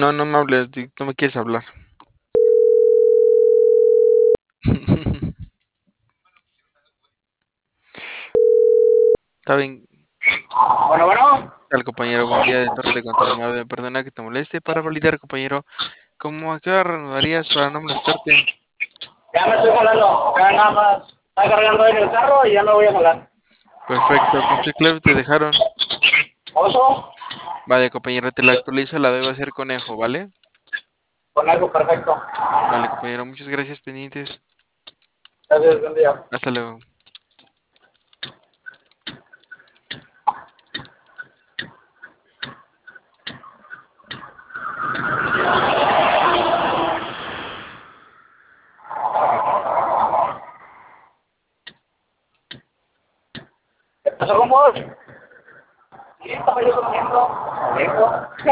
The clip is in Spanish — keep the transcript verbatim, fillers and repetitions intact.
No, no me hables, di- tú me quieres hablar. Está bien. Bueno, bueno. ¿Qué tal, compañero? Buen día de Torre de Control nueve. Perdona que te moleste para validar, compañero. ¿Cómo a qué hora reanudarías para no molestarte? Ya me estoy jalando. Ya nada más. Está cargando en el carro y ya me voy a jalar. Perfecto. ¿Con qué clave te dejaron? Oso, Vale, compañero, te la actualizo. La debo hacer conejo, ¿vale? con algo perfecto. Vale, compañero. Muchas gracias, pendientes. Gracias, buen día. Hasta luego. ¿Qué pasó con vos? Sí, estaba yo comiendo. Rico.